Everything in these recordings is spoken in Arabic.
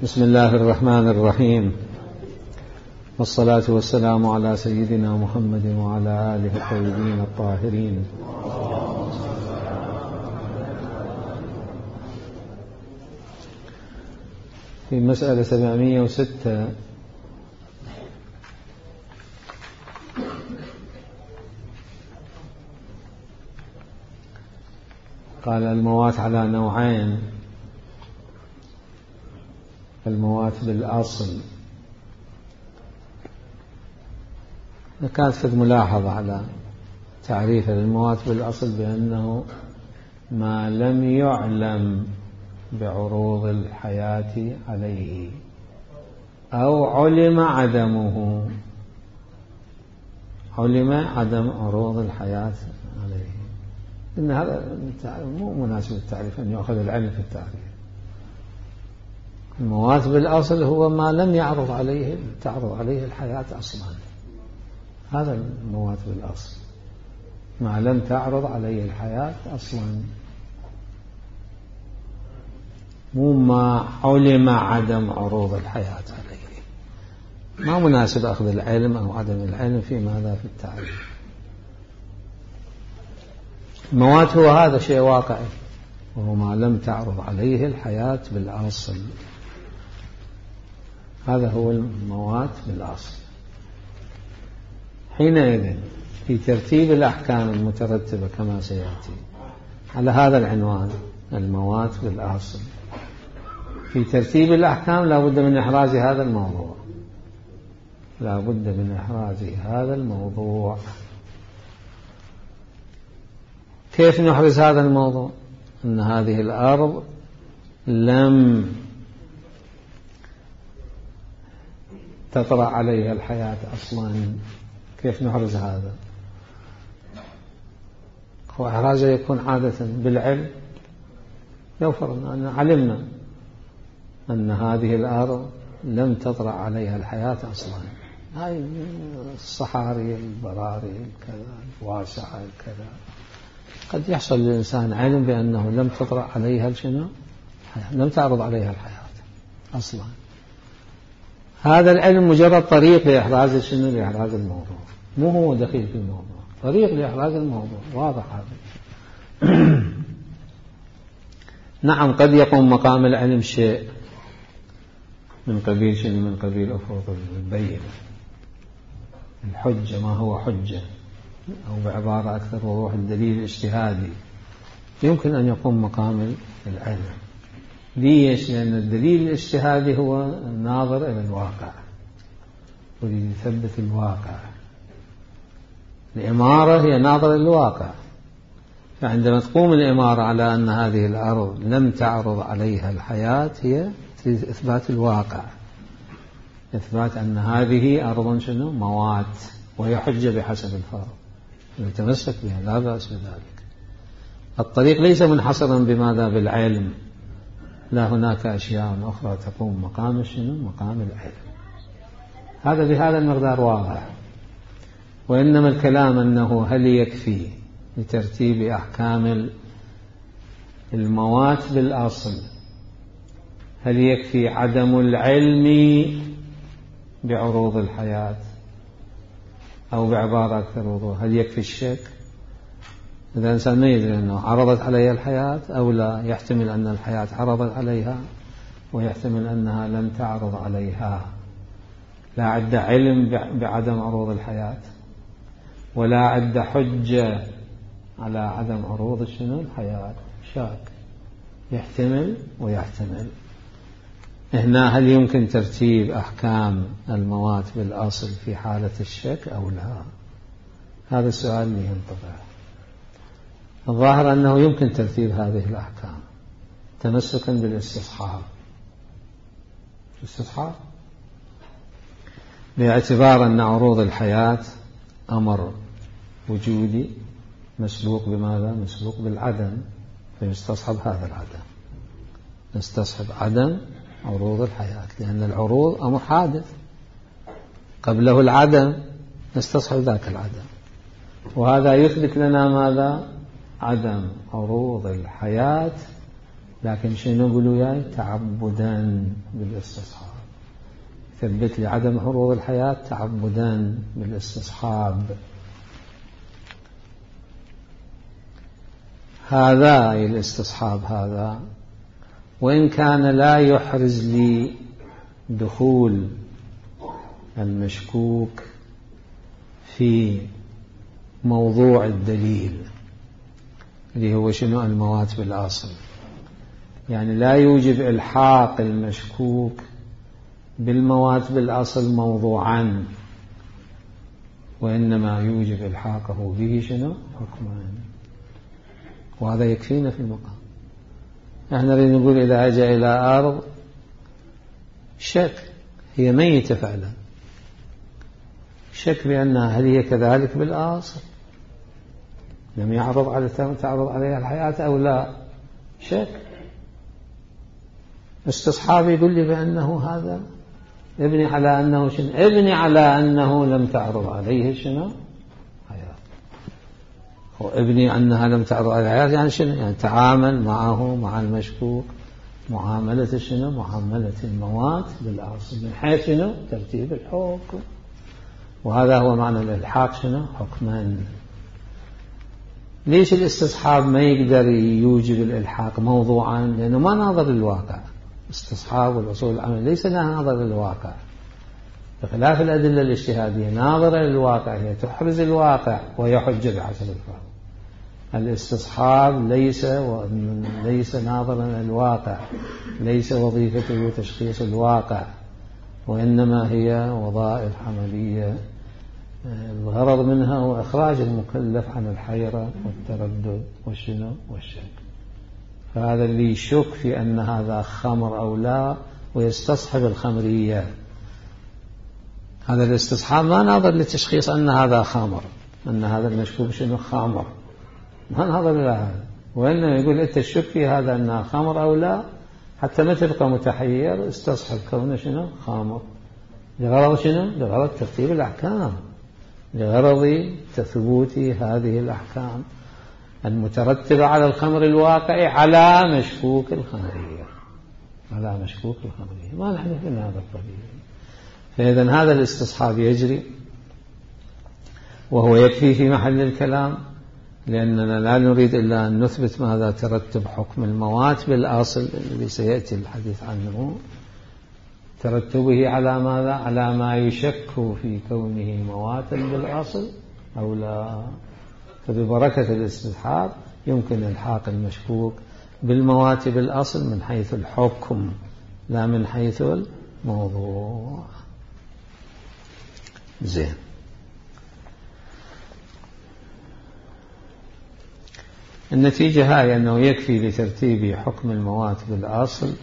بسم الله الرحمن الرحيم، والصلاة والسلام على سيدنا محمد وعلى آله الطيبين الطاهرين. في مسألة 706 قال الموات على نوعين: الموات بالأصل. كانت في ملاحظة على تعريف الموات بالأصل بأنه ما لم يعلم بعروض الحياة عليه أو علم عدمه، علم عدم عروض الحياة عليه. إن هذا مو مناسب التعريف أن يأخذ العلم في التعريف. الموات بالأصل هو ما لم تعرض عليه الحياة أصلا. هذا الموات بالأصل، ما لم تعرض عليه الحياة أصلا، مو ما علم عدم عروض الحياة عليه. ما مناسب أخذ العلم أو عدم العلم في ماذا في التعريف. الموات هو هذا شيء واقعي، وهو ما لم تعرض عليه الحياة بالأصل. هذا هو الموات بالأصل. حينئذ في ترتيب الأحكام المترتبة كما سيأتي على هذا العنوان، الموات بالأصل، في ترتيب الأحكام لا بد من إحراز هذا الموضوع، لا بد من إحراز هذا الموضوع. كيف نحرز هذا الموضوع؟ أن هذه الأرض لم تطرأ عليها الحياة أصلا. كيف نحرز هذا؟ هو إحرازه يكون عادة بالعلم. لو فرضنا أن علمنا أن هذه الأرض لم تطرأ عليها الحياة أصلا، هاي الصحاري البراري كذا الواسعة كذا، قد يحصل للإنسان علم بأنه لم تطرأ عليها شنو؟ لم تعرض عليها الحياة أصلا. هذا العلم مجرد طريق لإحراز شنو؟ لإحراز الموضوع، مو هو دخيل في الموضوع، طريق لإحراز الموضوع. واضح هذا؟ نعم، قد يقوم مقام العلم شيء من قبيل شنو؟ من قبيل أفرض البينة، الحجة، ما هو حجة، أو بعبارة أكثر وضوح الدليل الاجتهادي، يمكن أن يقوم مقام العلم. ليش؟ لأن الدليل الاجتهادي هو الناظر إلى الواقع ويثبت الواقع. الإمارة هي ناظرة إلى الواقع، فعندما تقوم الإمارة على أن هذه الأرض لم تعرض عليها الحياة، هي إثبات الواقع، إثبات أن هذه أرض شنو؟ موات، وهي حجة بحسب الفرض يتمسك بها، لا بأس بذلك. الطريق ليس منحصرا بماذا؟ بالعلم، لا، هناك أشياء أخرى تقوم مقام شنو؟ مقام العلم. هذا بهذا المقدار واضح. وإنما الكلام أنه هل يكفي لترتيب أحكام الموات بالأصل، هل يكفي عدم العلم بعروض الحياة، أو بعبارة أكثر وضوح، هل يكفي الشك؟ إذا الإنسان ما يدري أنه عرضت عليها الحياة أو لا، يحتمل أن الحياة عرضت عليها ويحتمل أنها لم تعرض عليها. لا عد علم بعدم عروض الحياة، ولا عد حجة على عدم عروض شنو؟ الحياة. شاك، يحتمل ويحتمل. هنا هل يمكن ترتيب أحكام الموات بالأصل في حالة الشك أو لا؟ هذا السؤال اللي ينطبع. الظاهر أنه يمكن ترتيب هذه الأحكام تمسكا بالاستصحاب، باعتبار أن عروض الحياة أمر وجودي مسبوق بماذا؟ مسبوق بالعدم، فيستصحب هذا العدم، نستصحب عدم عروض الحياة، لأن العروض أمر حادث، قبله العدم، نستصحب ذاك العدم. وهذا يثبت لنا ماذا؟ عدم عروض الحياة لكن شنو نقول وياي؟ تعبدا بالاستصحاب، ثبت لي عدم عروض الحياة تعبدا بالاستصحاب. هذا الاستصحاب هذا وإن كان لا يحرز لي دخول المشكوك في موضوع الدليل اللي هو شنو؟ الموات بالأصل، يعني لا يوجب إلحاق المشكوك بالموات بالأصل موضوعا، وإنما يوجب إلحاقه به شنو؟ حكما. وهذا يكفينا في المقام. نحن نريد نقول إذا أجى إلى أرض شك هي ميتة فعلا، شك بأنها هل هي كذلك بالأصل، لم تعرض عليها الحياة أو لا، شك. استصحاب يقول لي بأنه هذا ابني على أنه شنو؟ ابني على أنه لم تعرض عليه شنو؟ حياة. وابني أنها لم تعرض عليه حياة يعني شنو؟ يعني تعامل معه مع المشكوك معاملة شنو؟ معاملة الموات بالأصل من حيث شنو؟ ترتيب الحكم. وهذا هو معنى الإلحاق شنو؟ حكما. ليش الاستصحاب ما يقدر يوجب الإلحاق موضوعا؟ لأنه ما ناظر للواقع. استصحاب والأصول العمل ليس ناظر للواقع، بخلاف الأدلة الاجتهادية ناظرة للواقع، هي تحرز الواقع وهي حجة بحسب الفهم. الاستصحاب ليس ناظرا للواقع، ليس وظيفته تشخيص الواقع، وإنما هي وظائف عملية الغرض منها هو إخراج المكلف عن الحيرة والتردد والشنو والشك. فهذا اللي يشك في أن هذا خمر أو لا ويستصحب الخمرية، هذا الاستصحاب ما ناظر لتشخيص أن هذا خمر، أن هذا المشكوك شنو خمر، ما ناظر إلى هذا، وإنما يقول أنت الشك في هذا أنها خمر أو لا حتى ما تبقى متحير، استصحب كونه شنو خمر، لغرض شنو؟ لغرض ترتيب الأحكام، لغرض تثبوت هذه الأحكام المترتبة على الخمر الواقع على مشكوك الخمرية، على مشكوك الخمرية. ما نحن في هذا الطبيعي. فإذن هذا الاستصحاب يجري وهو يكفي في محل الكلام، لأننا لا نريد إلا أن نثبت ماذا ترتب حكم الموات بالأصل الذي سيأتي الحديث عنه، ترتبه على ماذا؟ على ما يشك في كونه مواتا بالأصل أو لا. فببركة الاستصحاب يمكن إلحاق المشكوك بالموات بالأصل من حيث الحكم لا من حيث الموضوع. زين. النتيجة هاي أنه يكفي لترتيب حكم الموات بالأصل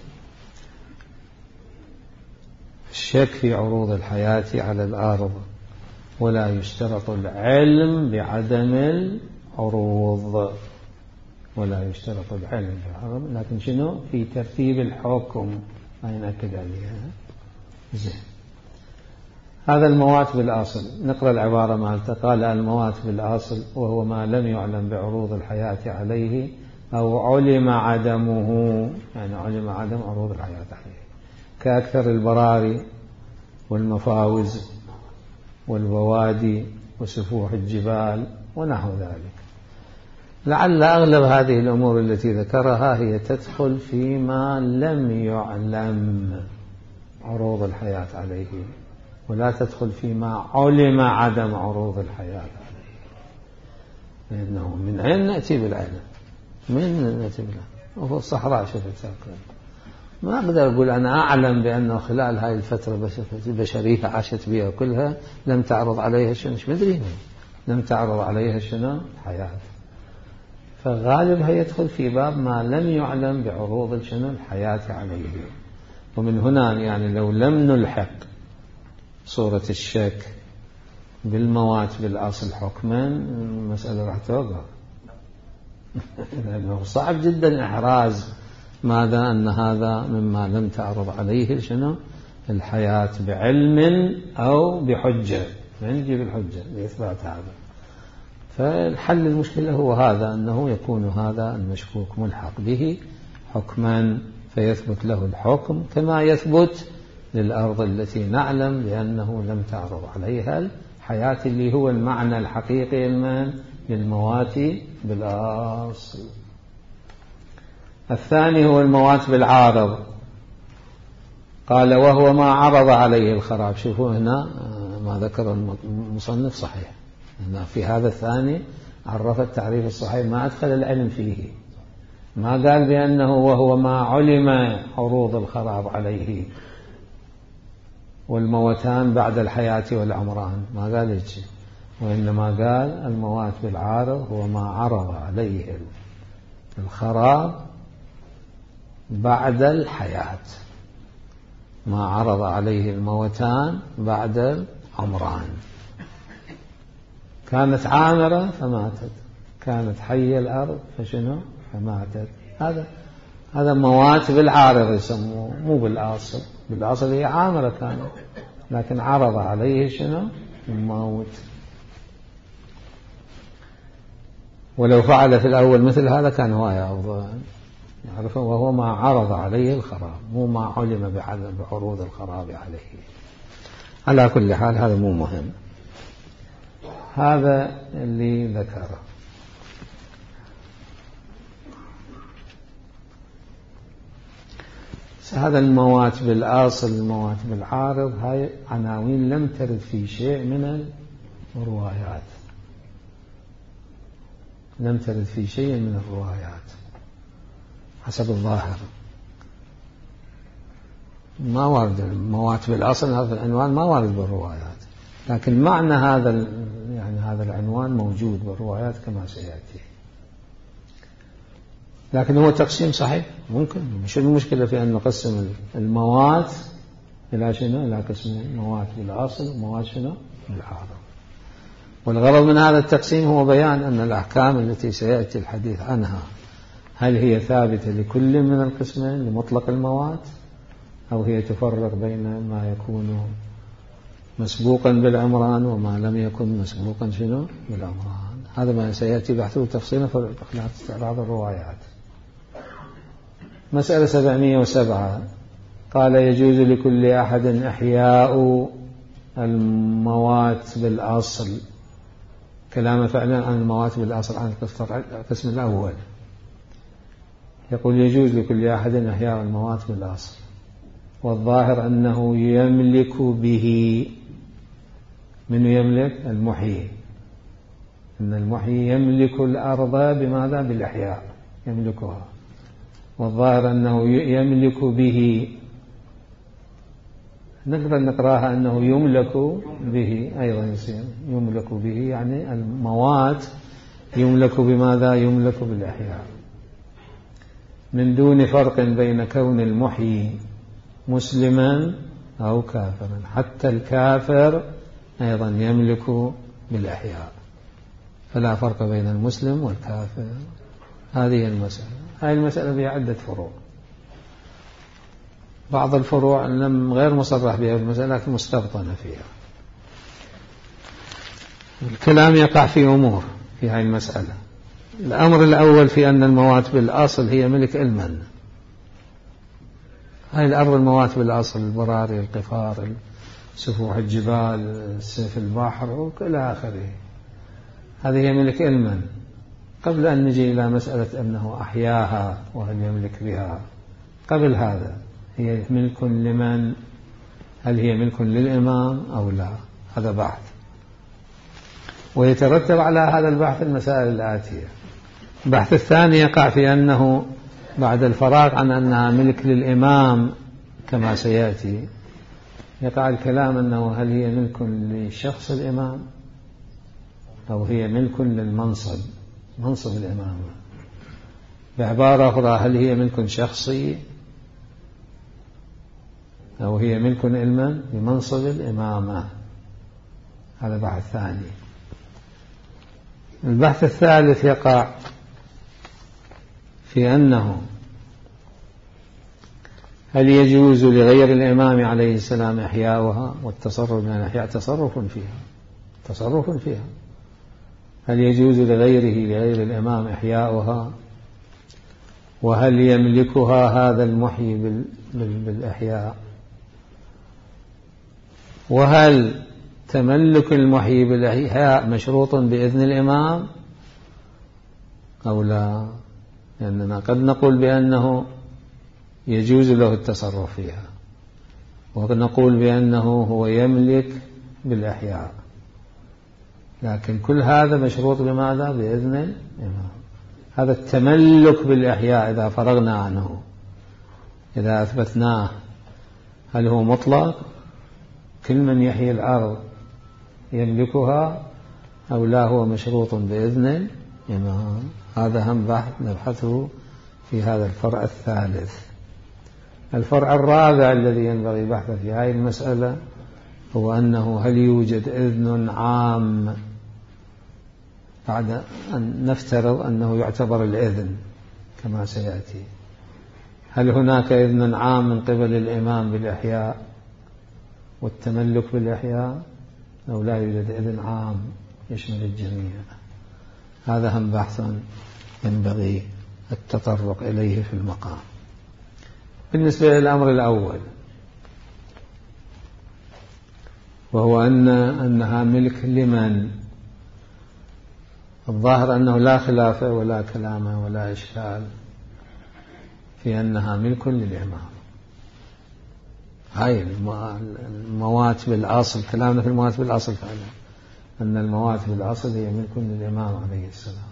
الشك في عروض الحياة على الأرض، ولا يشترط العلم بعدم العروض، ولا يشترط العلم بعدم، لكن شنو؟ في ترتيب الحكم ما ينأكد عليها. زين. هذا الموات بالأصل. نقرأ العبارة مالته. قال الموات بالأصل وهو ما لم يعلم بعروض الحياة عليه أو علم عدمه، يعني علم عدم عروض الحياة عليه، كأكثر البراري والمفاوز والبوادي وسفوح الجبال ونحو ذلك. لعل أغلب هذه الأمور التي ذكرها هي تدخل فيما لم يعلم عروض الحياة عليه، ولا تدخل فيما علم عدم عروض الحياة عليه. لأنه من أين نأتي بالعلم؟ من نأتي بالعلم؟ وهو الصحراء شفت ما أقدر أقول أنا أعلم بأنه خلال هاي الفترة البشرية عاشت بها كلها لم تعرض عليها شنو، مش مدري لم تعرض عليها شنو حياة. فغالبها يدخل في باب ما لم يعلم بعروض شنو الحياة عليه. ومن هنا يعني لو لم نلحق صورة الشك بالموات بالأصل حكما المسألة راح توقف. لأنه صعب جدا إحراز ماذا أن هذا مما لم تعرض عليه شنو الحياة بعلم أو بحجة، من نجيب الحجة لإثبات هذا. فالحل المشكلة هو هذا، أنه يكون هذا المشكوك ملحق به حكما فيثبت له الحكم كما يثبت للأرض التي نعلم بأنه لم تعرض عليها الحياة، اللي هو المعنى الحقيقي للموات بالأصل. الثاني هو الموات بالعارض. قال وهو ما عرض عليه الخراب. شوفوا هنا ما ذكر المصنف صحيح، هنا في هذا الثاني عرف التعريف الصحيح، ما أدخل العلم فيه، ما قال بأنه وهو ما علم عروض الخراب عليه والموتان بعد الحياة والعمران، ما قال هيك، وإنما قال الموات بالعارض هو ما عرض عليه الخراب بعد الحياة، ما عرض عليه الموتان بعد العمران. كانت عامرة فماتت، كانت حية الأرض فشنو فماتت. هذا موات بالعارض يسموه، مو بالأصل. بالأصل هي عامرة كانت، لكن عرض عليه شنو الموت. ولو فعل في الأول مثل هذا كان هواية أفضل، يعرفه وهو ما عرض عليه الخراب، مو ما علم بعروض الخراب عليه. على كل حال هذا مو مهم، هذا اللي ذكره. هذا الموات بالأصل الموات بالعارض هاي عناوين لم ترد في شيء من الروايات، لم ترد في شيء من الروايات حسب الظاهر. ما وارد الموات بالأصل هذا العنوان ما وارد بالروايات، لكن معنى هذا العنوان موجود بالروايات كما سيأتي. لكن هو تقسيم صحيح ممكن، مش المشكلة في أن نقسم الموات إلى شنو، إلى قسم موات بالأصل وموات شنو بالعارض. والغرض من هذا التقسيم هو بيان أن الأحكام التي سيأتي الحديث عنها هل هي ثابتة لكل من القسمين لمطلق الموات، أو هي تفرق بين ما يكون مسبوقا بالعمران وما لم يكن مسبوقا شنو بالعمران. هذا ما سيأتي بحثه تفصيلا في خلال استعراض الروايات. مسألة 707 قال يجوز لكل أحد إحياء الموات بالأصل. كلام فعلا عن الموات بالأصل عن القسم الأول. يقول يجوز لكل أحد إحياء الموات بالأصل، والظاهر أنه يملك به. من يملك؟ المحيي. أن المحيي يملك الأرض بماذا؟ بالإحياء، يملكها. والظاهر أنه يملك به، نقدر نقراها أنه يملك به أيضا يصير يملك به، يعني الموات يملك بماذا؟ يملك بالإحياء، من دون فرق بين كون المحيي مسلما أو كافرا. حتى الكافر أيضا يملك بالإحياء، فلا فرق بين المسلم والكافر. هذه المسألة. هذه المسألة بها عدة فروع، بعض الفروع لم غير مصرح بها المسألة لكن مستبطنة فيها. الكلام يقع في أمور في هذه المسألة. الأمر الأول في أن الموات بالأصل هي ملك المن. هاي الأرض الموات بالأصل، البراري، القفار، سفوح الجبال، سيف البحر وإلى آخره، هذه هي ملك المن. قبل أن نجي إلى مسألة أنه أحياها وهل يملك بها، قبل هذا هي ملك لمن؟ هل هي ملك للإمام أو لا؟ هذا بحث، ويترتب على هذا البحث المسائل الآتية. البحث الثاني يقع في أنه بعد الفراغ عن أنها ملك للإمام كما سيأتي، يقع الكلام أنه هل هي ملك لشخص الإمام أو هي ملك للمنصب، منصب الإمامة. بعبارة أخرى هل هي ملك شخصي أو هي ملك علما لمنصب الإمامة. هذا بحث ثاني. البحث الثالث يقع في أنه هل يجوز لغير الإمام عليه السلام إحياؤها، والتصرف من الإحياء تصرف فيها. هل يجوز لغير الإمام إحياؤها وهل يملكها هذا المحيي بالإحياء؟ وهل تملك المحيي بالإحياء مشروط بإذن الإمام أو لا؟ لأننا قد نقول بأنه يجوز له التصرف فيها، وقد نقول بأنه هو يملك بالإحياء، لكن كل هذا مشروط بماذا؟ بإذن الإمام. هذا التملك بالإحياء إذا فرغنا عنه، إذا أثبتناه، هل هو مطلق كل من يحيي الأرض يملكها أو لا هو مشروط بإذن الإمام؟ هذا هم بحث نبحثه في هذا الفرع الثالث. الفرع الرابع الذي ينبغي بحثه في هذه المسألة هو أنه هل يوجد إذن عام، بعد أن نفترض أنه يعتبر الإذن كما سيأتي، هل هناك إذن عام من قبل الإمام بالإحياء والتملك بالإحياء أو لا يوجد إذن عام يشمل الجميع؟ هذا هم بحث ينبغي التطرق إليه في المقام. بالنسبة للأمر الأول وهو أنها ملك لمن؟ الظاهر أنه لا خلاف ولا كلام ولا إشكال في أنها ملك للإمام. هاي الموات بالأصل، كلامنا في الموات بالأصل فعلا أن الموات بالأصل هي ملك للإمام عليه السلام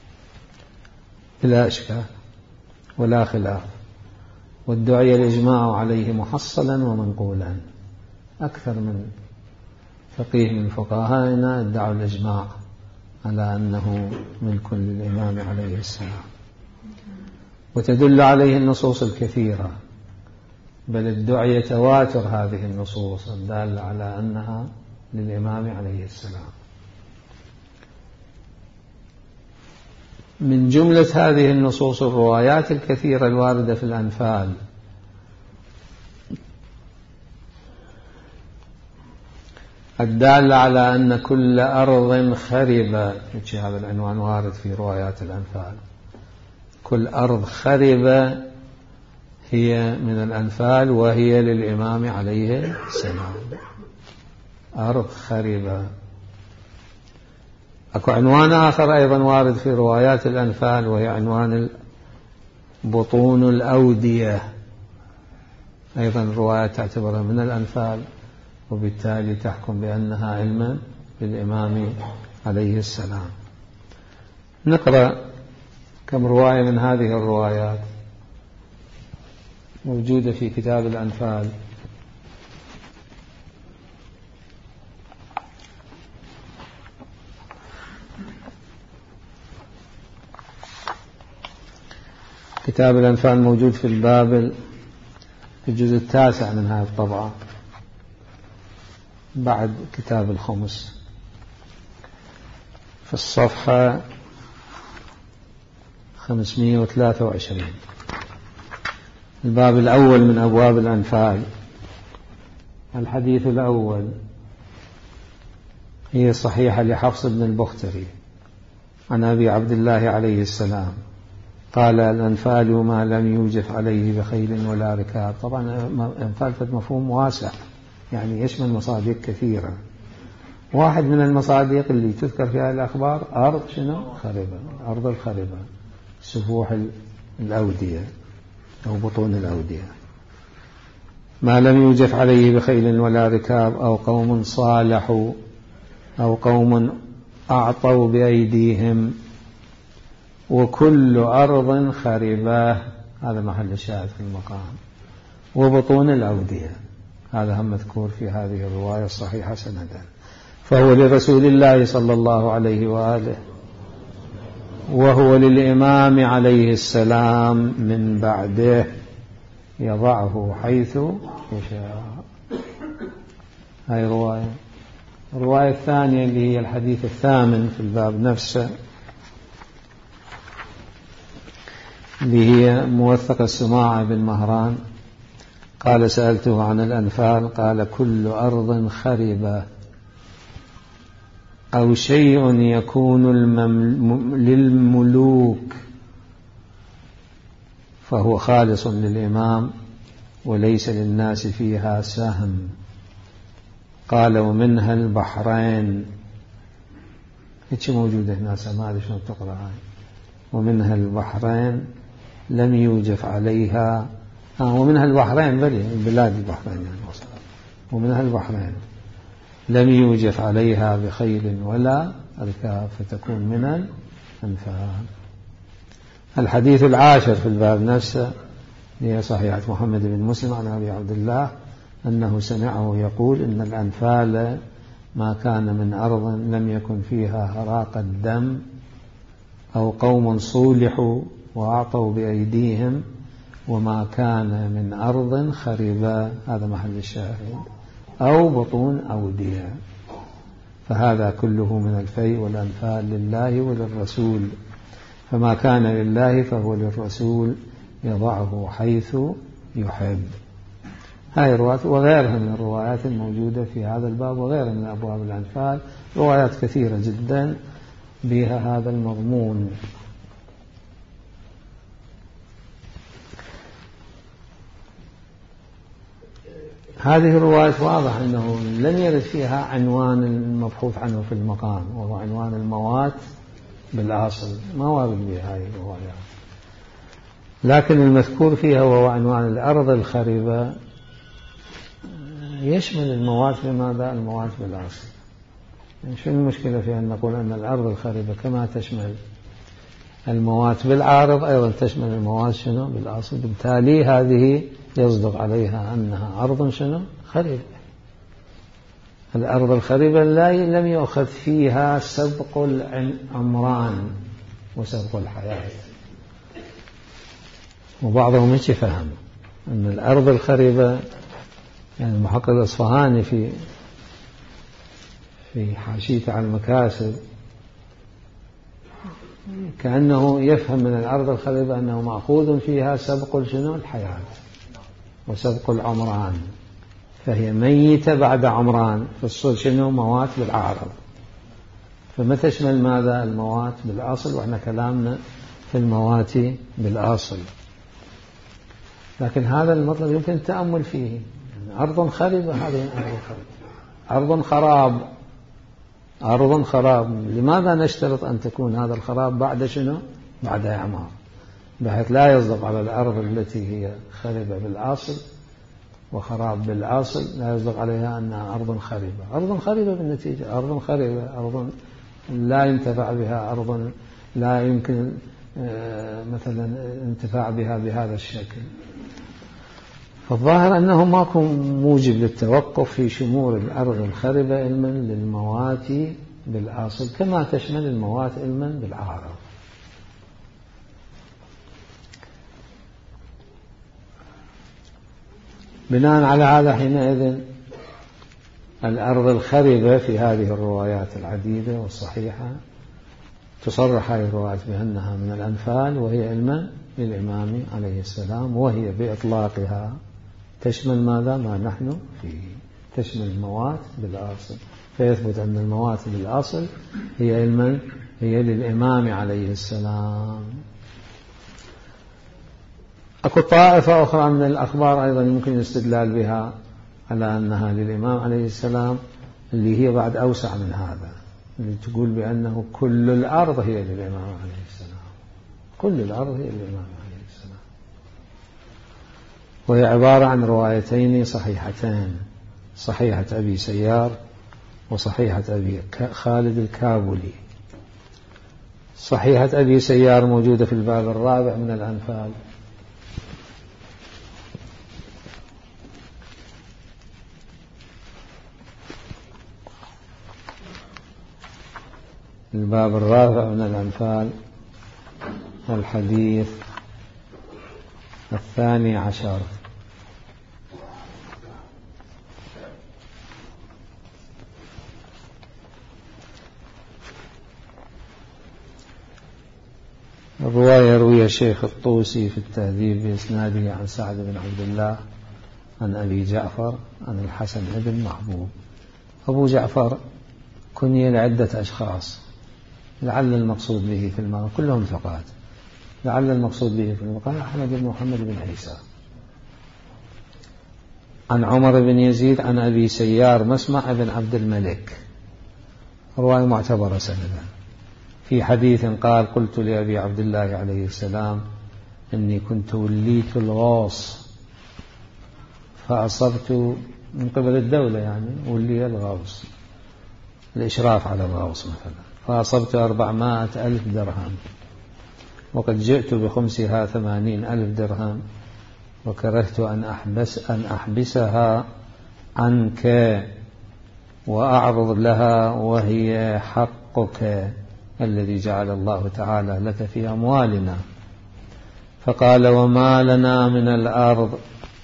بلا إشكال ولا خلاف، والدعي الإجماع عليه محصلا ومنقولا. أكثر من فقيه من فقهائنا ادعوا الإجماع على أنه ملك للإمام عليه السلام، وتدل عليه النصوص الكثيرة، بل ادعي تواتر هذه النصوص الدالة على أنها للإمام عليه السلام. من جملة هذه النصوص الروايات الكثيرة الواردة في الأنفال الدالة على أن كل أرض خربة، هذا العنوان وارد في روايات الأنفال، كل أرض خربة هي من الأنفال وهي للإمام عليه السلام. أرض خربة. أكو عنوان آخر أيضا وارد في روايات الأنفال وهي عنوان بطون الأودية، أيضا الرواية تعتبرها من الأنفال وبالتالي تحكم بأنها علما للإمام عليه السلام. نقرأ كم رواية من هذه الروايات موجودة في كتاب الأنفال. كتاب الأنفال موجود في الباب في الجزء 9 من هذه الطبعة بعد كتاب الخمس، في الصفحة 523، الباب الأول من أبواب الأنفال. الحديث الأول هي صحيحة لحفص بن البختري عن أبي عبد الله عليه السلام قال: الأنفال ما لم يوجف عليه بخيل ولا ركاب. طبعا الأنفال مفهوم واسع، يعني يشمل مصادق كثيرة. واحد من المصادق اللي تذكر فيها الأخبار أرض شنو؟ خربة، أرض الخربة، سفوح الأودية أو بطون الأودية. ما لم يوجف عليه بخيل ولا ركاب أو قوم صالحوا أو قوم أعطوا بأيديهم، وكل أرض خربة، هذا محل الشاهد في المقام، وبطون الأودية، هذا هم مذكور في هذه الرواية الصحيحة سندا. فهو لرسول الله صلى الله عليه وآله، وهو للإمام عليه السلام من بعده، يضعه حيث يشاء. هاي رواية. الرواية الثانية اللي هي الحديث الثامن في الباب نفسه، اللي هي موثق السماعة بن مهران قال: سألته عن الأنفال قال: كل أرض خربة أو شيء يكون للملوك فهو خالص للإمام وليس للناس فيها سهم. قال ومنها البحرين، هيك موجودة هنا ما أدري شلون تقرأ هاي. ومنها البحرين لم يوجف عليها ومنها البحرين بلي بلاد البحرين يعني ومنها البحرين لم يوجف عليها بخيل ولا ركاب فتكون من الأنفال. الحديث العاشر في الباب نفسه هي صحيحة محمد بن مسلم عن أبي عبد الله أنه سمعه يقول إن الأنفال ما كان من أرض لم يكن فيها هراق الدم أو قوم صولحوا وأعطوا بأيديهم وما كان من أرض خربا، هذا محل الشاهد، أو بطون أودية، فهذا كله من الفيء والأنفال لله وللرسول، فما كان لله فهو للرسول يضعه حيث يحب. هاي الروايات وغيرها من الروايات الموجودة في هذا الباب وغيرها من أبواب الأنفال، روايات كثيرة جدا بها هذا المضمون. هذه الروايات واضح أنه لم يرد فيها عنوان المبحوث عنه في المقام وهو عنوان الموات بالأصل، ما وارد بها هذه الروايات، لكن المذكور فيها وهو عنوان الأرض الخربة يشمل الموات. لماذا الموات بالأصل؟ يعني شو المشكلة في أن نقول أن الأرض الخربة كما تشمل الموات بالعارض أيضا تشمل الموات شنو بالأصل؟ بالتالي هذه يصدق عليها أنها أرض شنو خربة. الأرض الخربة لم يؤخذ فيها سبق العمران وسبق الحياة، وبعضهم مش فهم أن الأرض الخربة، يعني المحقق الأصفهاني في حاشيته على المكاسب كأنه يفهم من الأرض الخربة أنه مأخوذ فيها سبق شنو الحياة وسبق العمران، فهي ميتة بعد عمران، فالصل شنو موات بالعارض، فما تشمل ماذا الموات بالأصل، وإحنا كلامنا في الموات بالأصل. لكن هذا المطلب يمكن التأمل فيه، يعني أرض خربة، هذه أرض خربة، أرض خراب، لماذا نشترط أن تكون هذا الخراب بعد شنو بعد إعمار، بحيث لا يصدق على الأرض التي هي خربة بالأصل وخراب بالأصل لا يصدق عليها أنها أرض خربة. أرض خربة بالنتيجة أرض خربة، أرض لا ينتفع بها، أرض لا يمكن مثلا انتفاع بها بهذا الشكل. فالظاهر أنه ماكو موجب للتوقف في شمول الأرض الخربة علما للموات بالأصل كما تشمل الموات علما بالعارض. بناء على هذا حينئذ الأرض الخربة في هذه الروايات العديدة والصحيحة تصرح هذه الروايات بأنها من الأنفال، وهي علما للإمام عليه السلام، وهي بإطلاقها تشمل ماذا ما نحن فيه، تشمل الموات بالأصل، فيثبت أن الموات بالأصل هي علما هي للإمام عليه السلام. أكو طائفة أخرى من الأخبار أيضا يمكن الاستدلال بها على أنها للإمام عليه السلام، اللي هي بعد أوسع من هذا، اللي تقول بأنه كل الأرض هي للإمام عليه السلام، كل الأرض هي للإمام عليه السلام، وهي عبارة عن روايتين صحيحتين، صحيحة أبي سيار وصحيحة أبي خالد الكابولي. صحيحة أبي سيار موجودة في الباب الرابع من الأنفال، الباب الرابع من الأنفال الحديث 12. الرواية يرويها الشيخ الطوسي في التهذيب بإسناده عن سعد بن عبد الله عن أبي جعفر عن الحسن بن محبوب. أبو جعفر كنية لعدة أشخاص، لعل المقصود به في المعنى كلهم ثقات، لعل المقصود به في المقام أحمد بن محمد بن عيسى. عن عمر بن يزيد عن أبي سيار مسمع بن عبد الملك، رواية معتبرة سندا. في حديث قال: قلت لأبي عبد الله عليه السلام إني كنت وليت الغوص فأصبت من قبل الدولة، يعني ولي الغوص، الإشراف على الغوص مثلا، فأصبت 400,000 درهم، وقد جئت بخمسها 80,000 درهم، وكرهت أن أحبسها عنك وأعرض لها وهي حقك الذي جعل الله تعالى لك في أموالنا. فقال: وما لنا من الأرض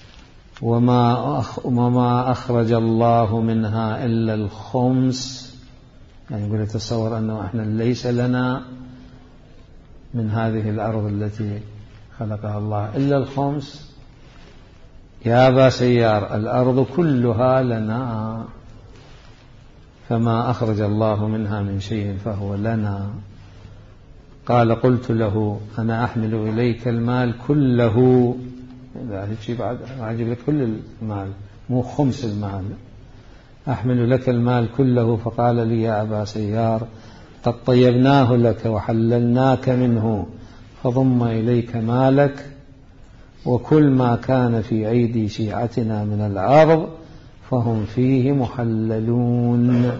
وما أخرج الله منها إلا الخمس. يعني يقول تصور أنه إحنا ليس لنا من هذه الأرض التي خلقها الله إلا الخمس. يا أبا سيار الأرض كلها لنا، فما أخرج الله منها من شيء فهو لنا. قال: قلت له: أنا أحمل إليك المال كله. بعد أجيب لك كل المال، مو خمس المال، أحمل لك المال كله. فقال لي: يا أبا سيار قد طيبناه لك وحللناك منه، فضم إليك مالك وكل ما كان في أيدي شيعتنا من الأرض فهم فيه محللون،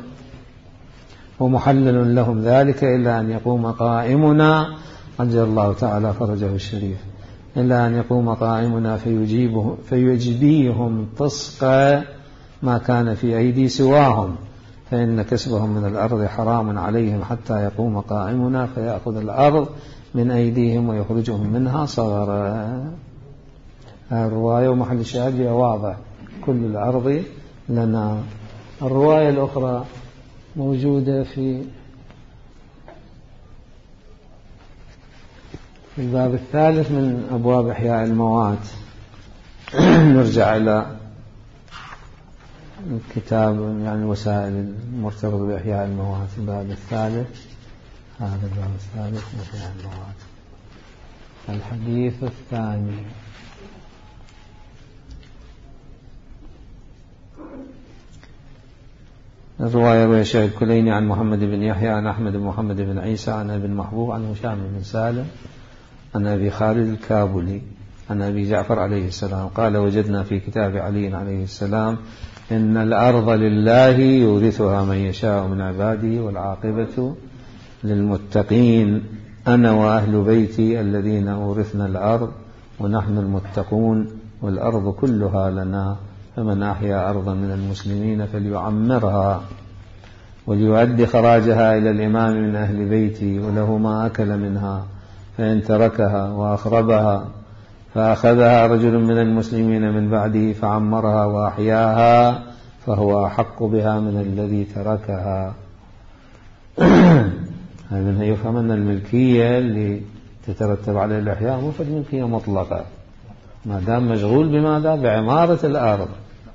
ومحلل لهم ذلك إلا أن يقوم قائمنا، عجل الله تعالى فرجه الشريف، إلا أن يقوم قائمنا فيجديهم طسق ما كان في أيدي سواهم، فإن كسبهم من الأرض حرام عليهم حتى يقوم قائمنا فيأخذ الأرض من أيديهم ويخرجهم منها صغرا. الرواية ومحل الشاهد بها واضح، كل الأرض لنا. الرواية الأخرى موجودة في الباب الثالث من أبواب إحياء الموات. نرجع إلى الكتاب، يعني وسائل المرتبط بإحياء الموات، الباب الثالث، هذا الباب الثالث من إحياء الموات. الحديث الثاني: الرواية ويشاء الكليني عن محمد بن يحيى عن أحمد بن محمد بن عيسى عن ابن محبوب عن هشام بن سالم عن أبي خالد الكابلي عن أبي جعفر عليه السلام قال: وجدنا في كتاب علي عليه السلام إن الأرض لله يورثها من يشاء من عباده والعاقبة للمتقين، أنا وأهل بيتي الذين أورثنا الأرض ونحن المتقون، والأرض كلها لنا، فمن أحيا أرضا من المسلمين فليعمرها وليؤدي خراجها إلى الإمام من أهل بيتي وله ما أكل منها، فإن تركها وأخربها فأخذها رجل من المسلمين من بعده فعمرها وأحياها فهو أحق بها من الذي تركها. هذا يفهم أن الملكية اللي تترتب على الإحياء مو ملكية مطلقة، ما دام مشغول بماذا؟ بعمارة الأرض،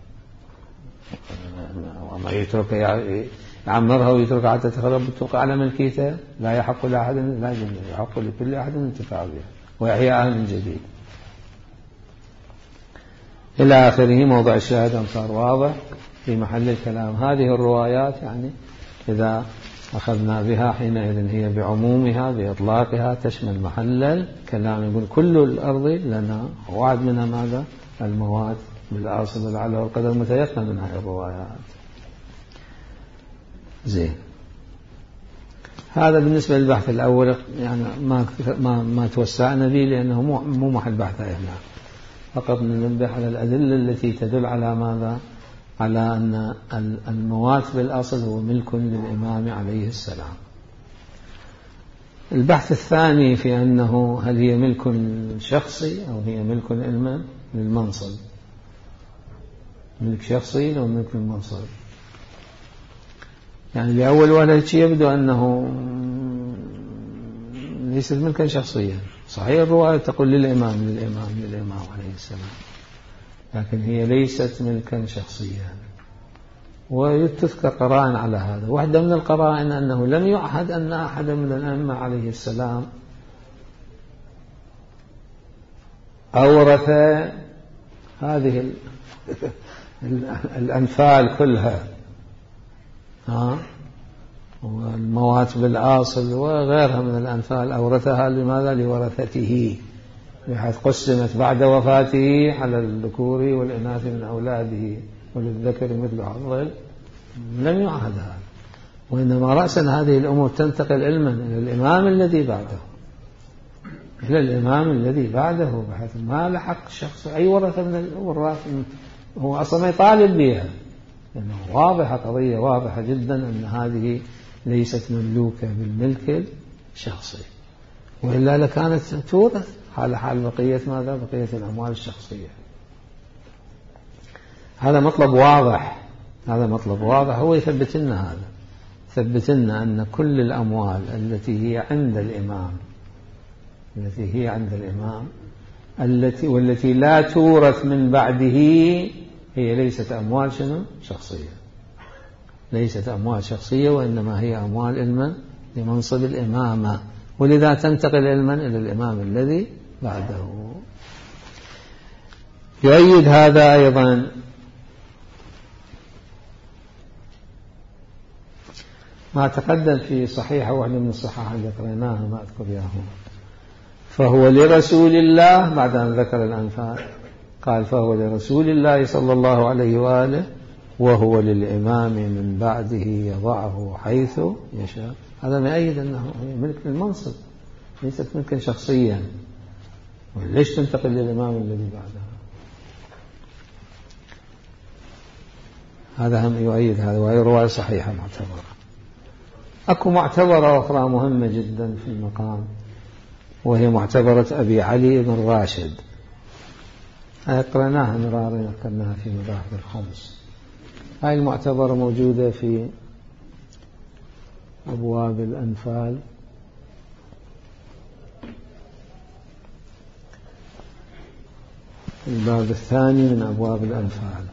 وما يترك يعمرها ويترك حتى تخرب وتوقع على ملكيته، لا يحق لأحد، لا يحق لكل أحد الانتفاع بها وإحياءها من جديد إلى آخره. موضع الشاهد صار واضح في محل الكلام. هذه الروايات يعني إذا أخذنا بها حينئذ هي بعمومها بإطلاقها تشمل محل الكلام، يقول كل الأرض لنا، وعد منها ماذا؟ المواد بالأصل لعله القدر متيقن من هذه الروايات. زين، هذا بالنسبة للبحث الأول، يعني ما توسعنا به لأنه مو محل بحث هنا، فقط ننبه على الأدلة التي تدل على ماذا؟ على أن الموات بالأصل هو ملك للإمام عليه السلام. البحث الثاني في أنه هل هي ملك شخصي أو هي ملك للمنصب، ملك شخصي أو ملك للمنصب. يعني لأول وهلة يبدو أنه ليست ملكا شخصيا، صحيح الرواية تقول للإمام عليه السلام، لكن هي ليست ملكا شخصيا. ويتذكر قرائن على هذا. واحدة من القرائن أنه لم يعهد أن أحد من الأئمة عليه السلام أورث هذه الأنفال كلها، والموات بالآصل وغيرها من الأنفال أورثها لماذا؟ لورثته، بحيث قسمت بعد وفاته على الذكور والإناث من أولاده، وللذكر مثل حظ. لم يعهد هذا، وإنما رأسا هذه الأمور تنتقل علما إلى الإمام الذي بعده، إلى الإمام الذي بعده، بحيث ما لحق شخص أي ورثة من الوراث هو أصلا ما يطالب بها، لأنه واضحة، قضية واضحة جدا أن هذه ليست مملوكة بالملك الشخصي، وإلا لكانت تورث حال بقية ماذا؟ بقية الأموال الشخصية. هذا مطلب واضح، هذا مطلب واضح، هو يثبت لنا هذا، يثبت لنا أن كل الأموال التي هي عند الإمام، التي هي عند الإمام والتي لا تورث من بعده، هي ليست أموال شنو؟ شخصية، ليست أموال شخصية، وإنما هي أموال علما لمنصب الإمامة، ولذا تنتقل علما إلى الإمام الذي بعده. يؤيد هذا أيضا ما تقدم في صحيح واحدة من الصحاح اللي قريناها، ما أذكر إياهم. فهو لرسول الله، بعد أن ذكر الأنفال قال فهو لرسول الله صلى الله عليه وآله، وهو للإمام من بعده يضعه حيث يشاء. هذا ما يؤيد أنه ملك للمنصب، ليست ملكا شخصيا. وليش تنتقل للإمام الذي بعدها؟ هذا هم يؤيد هذا، وهي رواية صحيحة معتبرة. أكو معتبرة أخرى مهمة جدا في المقام، وهي معتبرة أبي علي بن راشد. قرأناها مرارا، ذكرناها في مباحث الخمس. هاي المعتبرة موجودة في أبواب الأنفال، الباب الثاني من أبواب الأنفال.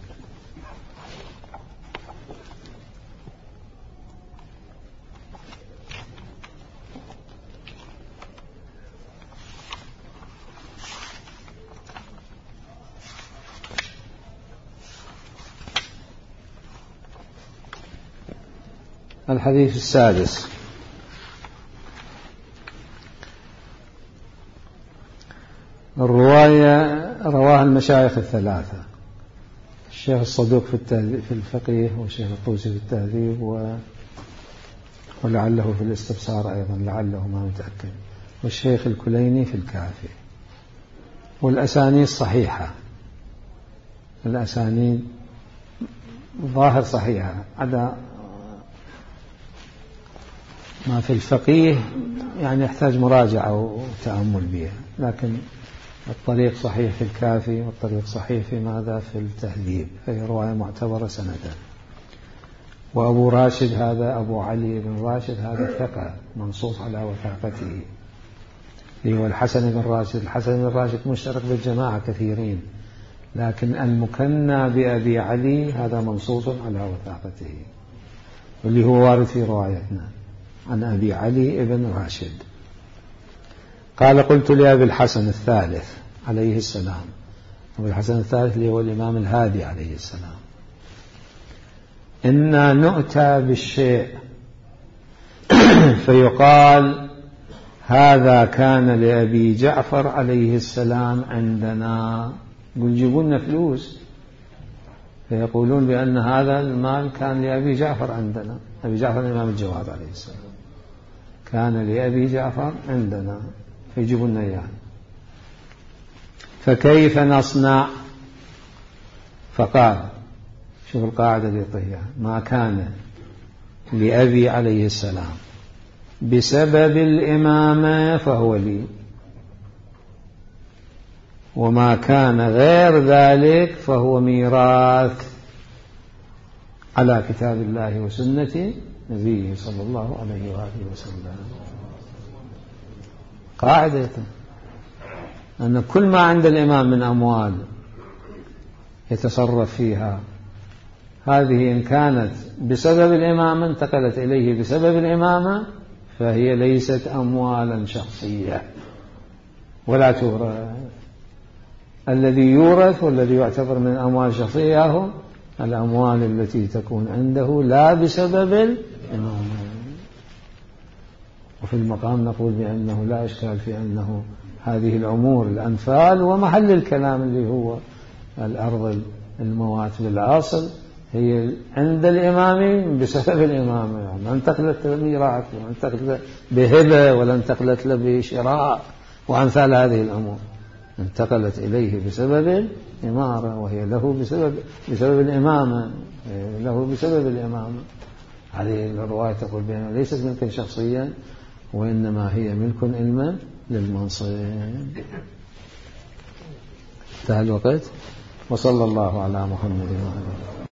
الحديث السادس: الرواية رواها المشايخ الثلاثة، الشيخ الصدوق في الفقيه، والشيخ الطوسي في التهذيب، ولعله في الاستبصار أيضا، لعله ما متأكد، والشيخ الكليني في الكافي. والأسانيد صحيحة، الأسانيد ظاهر صحيحة، عدا ما في الفقيه يعني يحتاج مراجعة وتأمل بها، لكن الطريق صحيح في الكافي، والطريق صحيح في ماذا؟ في التهذيب، فهي رواية معتبرة سندا. وأبو راشد هذا أبو علي بن راشد هذا ثقة منصوص على وثاقته، اللي هو الحسن بن راشد. الحسن بن راشد مشترك بالجماعة كثيرين، لكن المكنى بأبي علي هذا منصوص على وثاقته، واللي هو وارد في روايتنا عن أبي علي بن راشد. قال: قلت لأبي الحسن الثالث عليه السلام، أبو الحسن الثالث اللي هو الإمام الهادي عليه السلام: إنا نؤتى بالشيء فيقال هذا كان لأبي جعفر عليه السلام عندنا، يقول جيبوا لنا فلوس، فيقولون بأن هذا المال كان لأبي جعفر عندنا. أبي جعفر الإمام الجواد عليه السلام كان لأبي جعفر عندنا، فيجيبوا لنا إياه. فكيف نصنع؟ فقال، شوف القاعدة اللي يعطيها: ما كان لأبي عليه السلام بسبب الإمامة فهو لي، وما كان غير ذلك فهو ميراث على كتاب الله وسنة نبيه صلى الله عليه وآله وسلم. قاعدة أن كل ما عند الإمام من أموال يتصرف فيها، هذه إن كانت بسبب الإمامة انتقلت إليه بسبب الإمامة، فهي ليست أموالا شخصية ولا تورث. الذي يورث والذي يعتبر من أموال شخصية الأموال التي تكون عنده لا بسبب الإمامة. وفي المقام نقول بأنه لا إشكال في أنه هذه الأمور الأنفال ومحل الكلام اللي هو الأرض الموات بالعاصل هي عند الإمام بسبب الإمامة، يعني ما انتقلت بميراث ولا انتقلت بهبة ولا انتقلت له بشراء وأمثال هذه الأمور، انتقلت إليه بسبب الإمارة وهي له بسبب الإمامة، له بسبب الإمامة. هذه الرواية تقول بأنها ليست ملكا شخصيا وإنما هي ملك علما للمنصب. انتهى الوقت. وصلى الله على محمد وعلى آله.